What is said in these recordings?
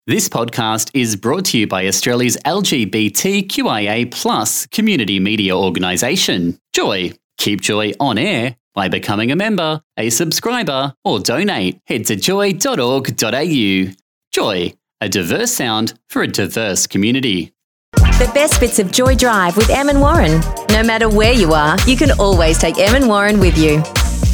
This podcast is brought to you by Australia's LGBTQIA+ community media organisation, Joy. Keep Joy on air by becoming a member, a subscriber, or donate. Head to joy.org.au. Joy, a diverse sound for a diverse community. The best bits of Joy Drive with Em and Warren. No matter where you are, you can always take Em and Warren with you.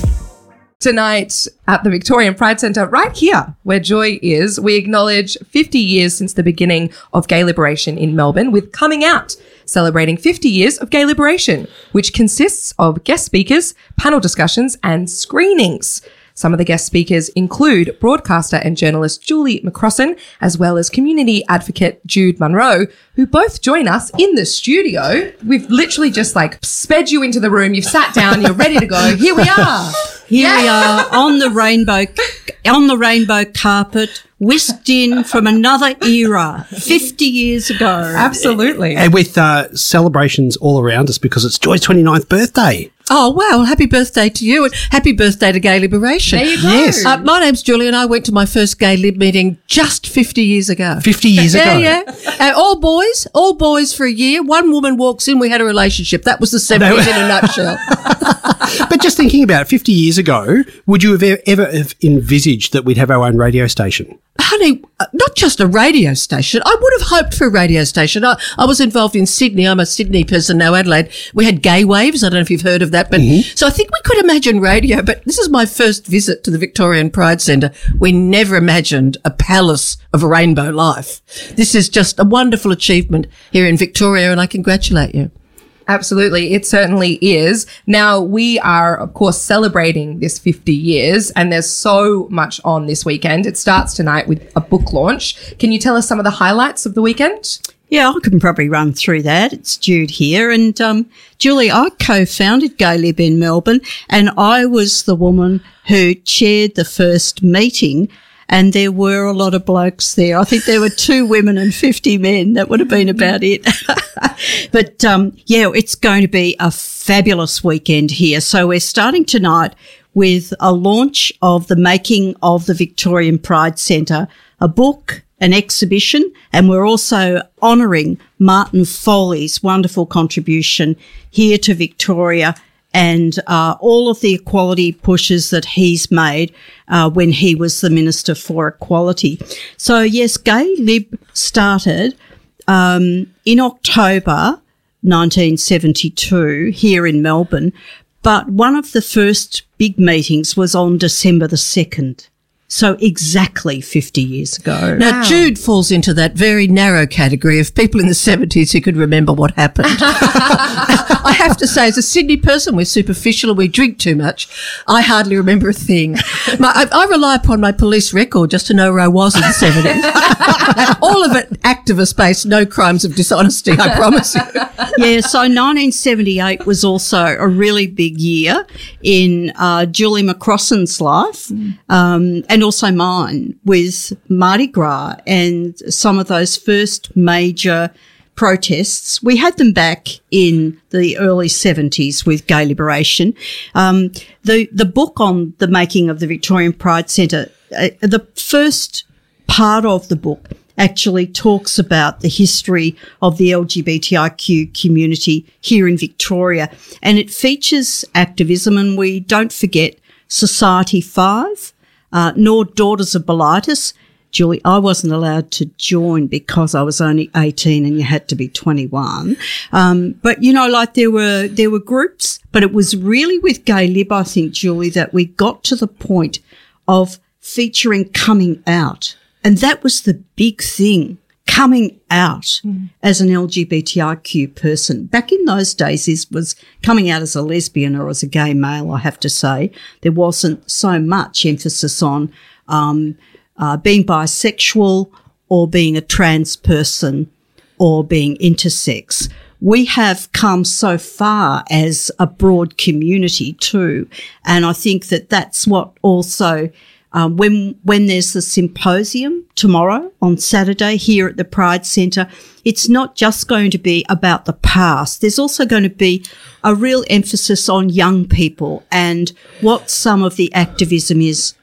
Tonight at the Victorian Pride Centre, right here where Joy is, we acknowledge 50 years since the beginning of gay liberation in Melbourne with Coming Out, celebrating 50 years of gay liberation, which consists of guest speakers, panel discussions and screenings. Some of the guest speakers include broadcaster and journalist Julie McCrossan, as well as community advocate Jude Munro, who both join us in the studio. We've literally just sped you into the room. You've sat down. You're ready to go. Here we are. Here we are on the rainbow carpet, whisked in from another era, 50 years ago. Absolutely. And with celebrations all around us because it's Joy's 29th birthday. Oh, wow. Happy birthday to you and happy birthday to Gay Liberation. There you go. Yes. My name's Julie and I went to my first Gay Lib meeting just 50 years ago. 50 years ago. Yeah. And all boys for a year. One woman walks in, we had a relationship. That was the 70s in a nutshell. But just thinking about it, 50 years ago, would you have ever have envisaged that we'd have our own radio station? Honey, not just a radio station. I would have hoped for a radio station. I was involved in Sydney. I'm a Sydney person now, Adelaide. We had Gay Waves. I don't know if you've heard of that. But So I think we could imagine radio. But this is my first visit to the Victorian Pride Centre. We never imagined a palace of a rainbow life. This is just a wonderful achievement here in Victoria, and I congratulate you. Absolutely. It certainly is. Now, we are, of course, celebrating this 50 years, and there's so much on this weekend. It starts tonight with a book launch. Can you tell us some of the highlights of the weekend? Yeah, I can probably run through that. It's Jude here. And Julie, I co-founded Gay Lib in Melbourne, and I was the woman who chaired the first meeting. And there were a lot of blokes there. I think there were 2 women and 50 men. That would have been about it. But, it's going to be a fabulous weekend here. So we're starting tonight with a launch of the making of the Victorian Pride Centre, a book, an exhibition, and we're also honouring Martin Foley's wonderful contribution here to Victoria and all of the equality pushes that he's made when he was the Minister for Equality. So, yes, Gay Lib started in October 1972 here in Melbourne, but one of the first big meetings was on December the 2nd. So exactly 50 years ago. Now, Jude falls into that very narrow category of people in the 70s who could remember what happened. I have to say, as a Sydney person, we're superficial and we drink too much. I hardly remember a thing. I rely upon my police record just to know where I was in the 70s. All of it activist-based, no crimes of dishonesty, I promise you. Yeah, so 1978 was also a really big year in Julie McCrossan's life and also mine with Mardi Gras and some of those first major protests. We had them back in the early 70s with Gay Liberation. The book on the making of the Victorian Pride Centre, the first part of the book actually talks about the history of the LGBTIQ community here in Victoria, and it features activism, and we don't forget Society 5, nor Daughters of Bilitis. Julie, I wasn't allowed to join because I was only 18 and you had to be 21. But, there were groups, but it was really with Gay Lib, I think, Julie, that we got to the point of featuring coming out. And that was the big thing, coming out as an LGBTIQ person. Back in those days, it was coming out as a lesbian or as a gay male, I have to say. There wasn't so much emphasis on being bisexual or being a trans person or being intersex. We have come so far as a broad community too, and I think that that's what also when there's the symposium tomorrow on Saturday here at the Pride Centre, it's not just going to be about the past. There's also going to be a real emphasis on young people and what some of the activism is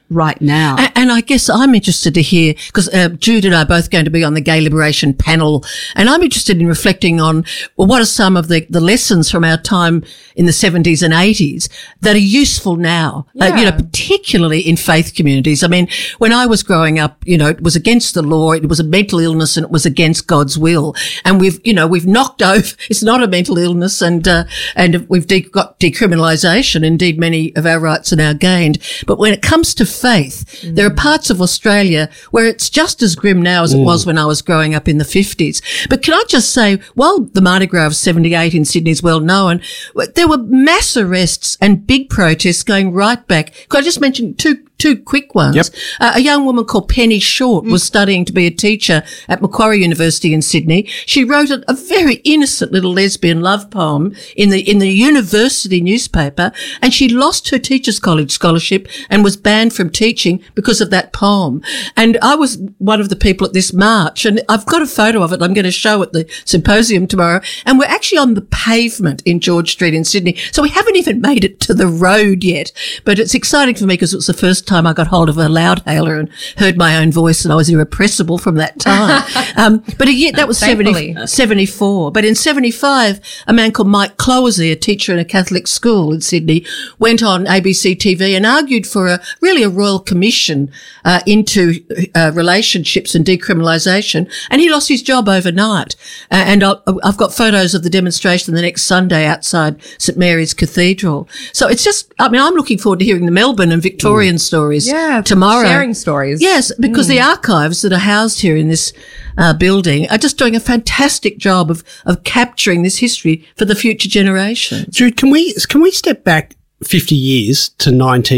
right now. And I guess I'm interested to hear, because Jude and I are both going to be on the Gay Liberation panel, and I'm interested in reflecting on, well, what are some of the lessons from our time in the 70s and 80s that are useful now, particularly in faith communities. I mean, when I was growing up, it was against the law, it was a mental illness, and it was against God's will. And we've knocked over, it's not a mental illness, and we've got decriminalisation. Indeed, many of our rights are now gained. But when it comes to faith, there are parts of Australia where it's just as grim now as it was when I was growing up in the 50s. But can I just say, while the Mardi Gras of 78 in Sydney is well known, there were mass arrests and big protests going right back. Could I just mention two quick ones? Yep. A young woman called Penny Short was studying to be a teacher at Macquarie University in Sydney. She wrote a very innocent little lesbian love poem in the university newspaper, and she lost her Teachers College scholarship and was banned from teaching because of that poem. And I was one of the people at this march, and I've got a photo of it I'm going to show at the symposium tomorrow, and we're actually on the pavement in George Street in Sydney. So we haven't even made it to the road yet, but it's exciting for me because it was the first time I got hold of a loudhailer and heard my own voice, and I was irrepressible from that time. But that was 74. But in 75, a man called Mike Clowersy, a teacher in a Catholic school in Sydney, went on ABC TV and argued for a royal commission into relationships and decriminalisation, and he lost his job overnight. And I've got photos of the demonstration the next Sunday outside St Mary's Cathedral. So it's just, I'm looking forward to hearing the Melbourne and Victorian stories tomorrow. Sharing stories. Yes, because the archives that are housed here in this building are just doing a fantastic job of capturing this history for the future generation. Jude, can we step back 50 years to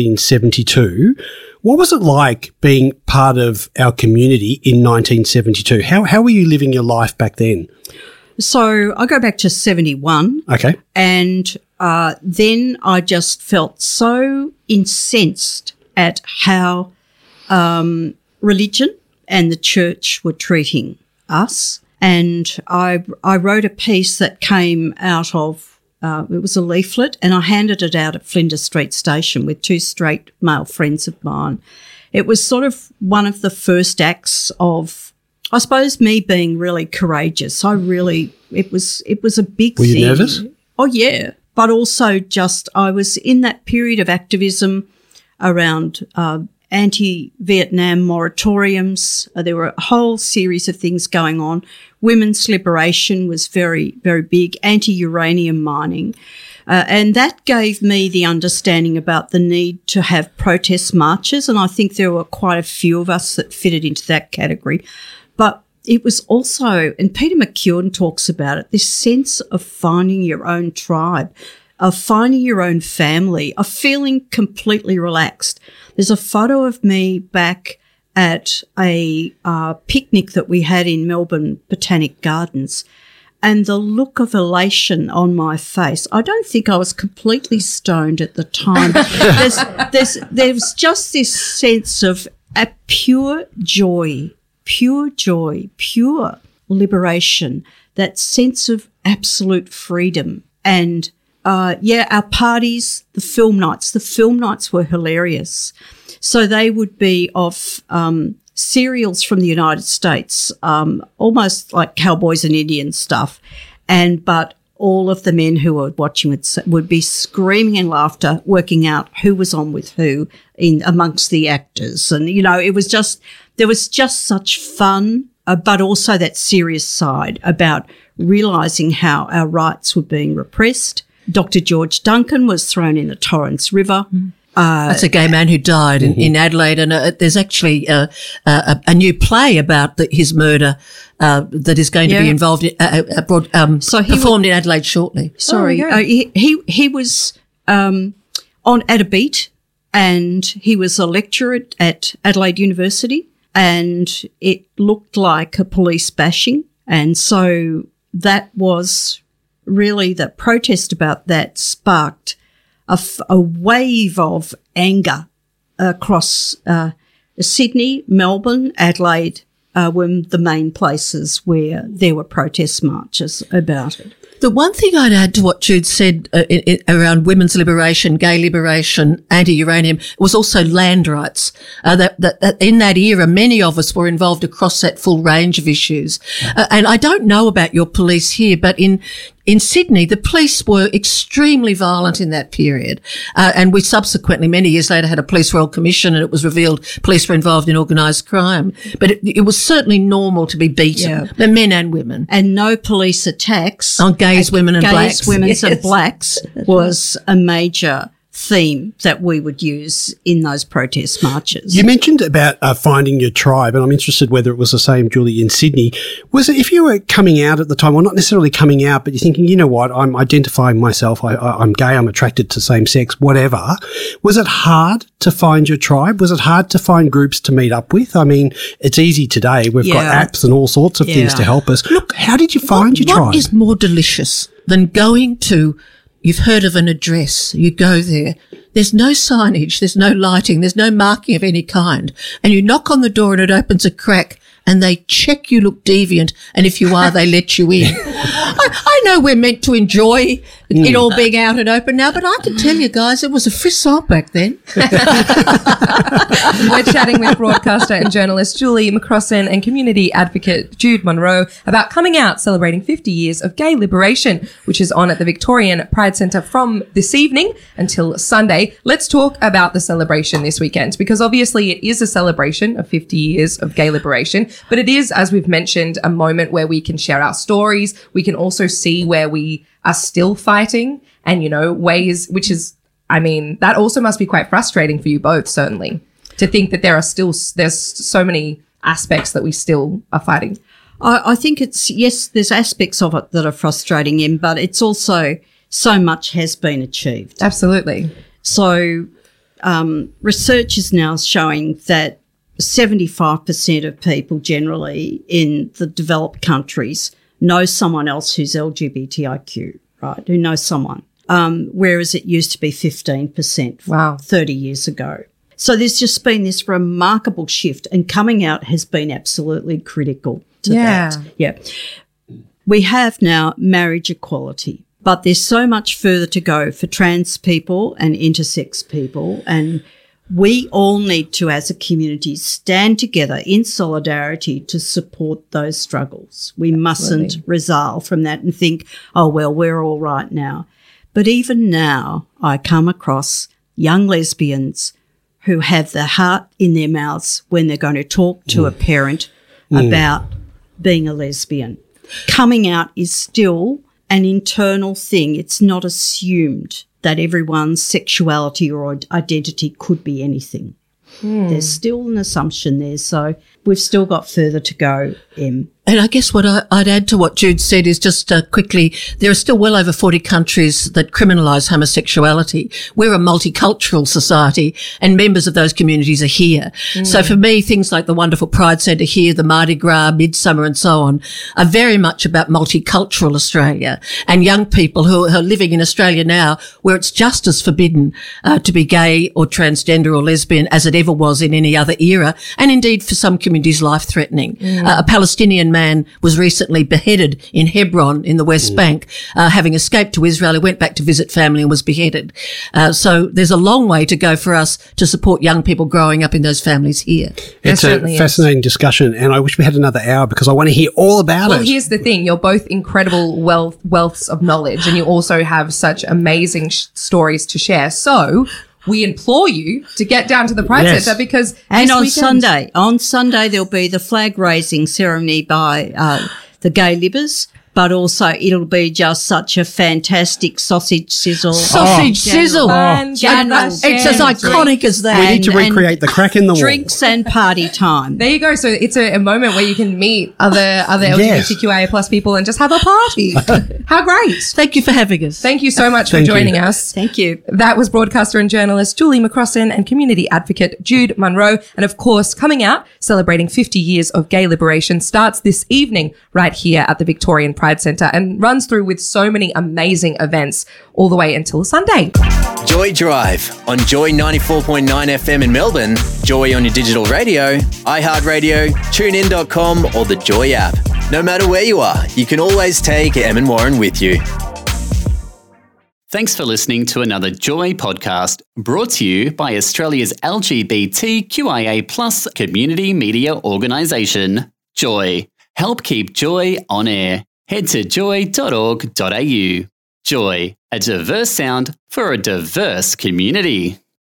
1972? What was it like being part of our community in 1972? How were you living your life back then? So I go back to 71. Okay. And then I just felt so incensed at how religion and the church were treating us. And I wrote a piece that came out of, it was a leaflet, and I handed it out at Flinders Street Station with two straight male friends of mine. It was sort of one of the first acts of, I suppose, me being really courageous. It was a big thing. Were you nervous? Oh, yeah. But also just, I was in that period of activism around anti-Vietnam moratoriums. There were a whole series of things going on. Women's liberation was very, very big, anti-uranium mining. And that gave me the understanding about the need to have protest marches, and I think there were quite a few of us that fitted into that category. But it was also, and Peter McEwen talks about it, this sense of finding your own tribe, of finding your own family, of feeling completely relaxed. There's a photo of me back at a picnic that we had in Melbourne Botanic Gardens, and the look of elation on my face. I don't think I was completely stoned at the time. There's just this sense of a pure joy, pure liberation, that sense of absolute freedom. And our parties, the film nights were hilarious. So they would be of cereals from the United States, almost like cowboys and Indian stuff. But all of the men who were watching would be screaming in laughter, working out who was on with who in amongst the actors. And, there was just such fun, but also that serious side about realising how our rights were being repressed. Dr. George Duncan was thrown in the Torrens River. That's a gay man who died in Adelaide, and there's actually a new play about his murder that is going to be involved performed in Adelaide shortly. He was on at a beat, and he was a lecturer at Adelaide University, and it looked like a police bashing, and so that was really the protest about that sparked a wave of anger across Sydney, Melbourne, Adelaide were the main places where there were protest marches about it. The one thing I'd add to what Jude said around women's liberation, gay liberation, anti-uranium was also land rights. That in that era, many of us were involved across that full range of issues. And I don't know about your police here, but in Sydney, the police were extremely violent in that period. And we subsequently, many years later, had a Police Royal Commission, and it was revealed police were involved in organised crime. But it was certainly normal to be beaten, the men and women. And no police attacks on gays, women and blacks. Gays, women and blacks was a major theme that we would use in those protest marches. You mentioned about finding your tribe, and I'm interested whether it was the same, Julie, in Sydney. Was it, if you were coming out at the time, well, not necessarily coming out, but you're thinking, you know what, I'm identifying myself, I'm gay, I'm attracted to same sex, whatever. Was it hard to find your tribe? Was it hard to find groups to meet up with? I mean, it's easy today. We've got apps and all sorts of things to help us. Look, how did you find your tribe? What is more delicious than going to, you've heard of an address, you go there, there's no signage, there's no lighting, there's no marking of any kind, and you knock on the door and it opens a crack and they check you look deviant, and if you are, they let you in. I know we're meant to enjoy it all being out and open now, but I can tell you guys, it was a frisson back then. We're chatting with broadcaster and journalist Julie McCrossan and community advocate Jude Monroe about coming out, celebrating 50 years of gay liberation, which is on at the Victorian Pride Centre from this evening until Sunday. Let's talk about the celebration this weekend, because obviously it is a celebration of 50 years of gay liberation, but it is, as we've mentioned, a moment where we can share our stories. We can also see where we are still fighting and, you know, ways, which is, I mean, that also must be quite frustrating for you both, certainly, to think that there's so many aspects that we still are fighting. I think it's, yes, there's aspects of it that are frustrating him, but it's also so much has been achieved. Absolutely. So research is now showing that 75% of people generally in the developed countries know someone else who's LGBTIQ, right, who knows someone, whereas it used to be 15% 30 years ago. So there's just been this remarkable shift, and coming out has been absolutely critical to that. Yeah. We have now marriage equality, but there's so much further to go for trans people and intersex people, and we all need to, as a community, stand together in solidarity to support those struggles. We mustn't resile from that and think, oh, well, we're all right now. But even now, I come across young lesbians who have their heart in their mouths when they're going to talk to a parent about being a lesbian. Coming out is still an internal thing. It's not assumed that everyone's sexuality or identity could be anything. There's still an assumption there, so we've still got further to go, Em. And I guess what I'd add to what Jude said is just quickly, there are still well over 40 countries that criminalise homosexuality. We're a multicultural society, and members of those communities are here. So for me, things like the wonderful Pride Centre here, the Mardi Gras, Midsummer and so on, are very much about multicultural Australia and young people who are living in Australia now where it's just as forbidden to be gay or transgender or lesbian as it ever was in any other era, and indeed for some communities life-threatening. A Palestinian man was recently beheaded in Hebron in the West Bank, having escaped to Israel. He went back to visit family and was beheaded. So there's a long way to go for us to support young people growing up in those families here. It's a fascinating discussion, and I wish we had another hour because I want to hear all about it. Well, here's the thing. You're both incredible wealths of knowledge, and you also have such amazing stories to share. So we implore you to get down to the Pride Centre because and on Sunday there'll be the flag raising ceremony by the Gay Libbers, but also it'll be just such a fantastic sausage sizzle. Sizzle. It's as iconic as that. We need to recreate the crack in the wall. Drinks and party time. There you go. So it's a moment where you can meet other LGBTQIA plus people and just have a party. How great. Thank you for having us. Thank you so much for joining us. Thank you. That was broadcaster and journalist Julie McCrossan and community advocate Jude Monroe. And of course, coming out, celebrating 50 years of gay liberation starts this evening right here at the Victorian Pride Centre and runs through with so many amazing events all the way until Sunday. Joy Drive on Joy 94.9 FM in Melbourne, Joy on your digital radio, iHeartRadio, TuneIn.com or the Joy app. No matter where you are, you can always take Em and Warren with you. Thanks for listening to another Joy podcast brought to you by Australia's LGBTQIA+ community media organisation, Joy. Help keep Joy on air. Head to joy.org.au. Joy, a diverse sound for a diverse community.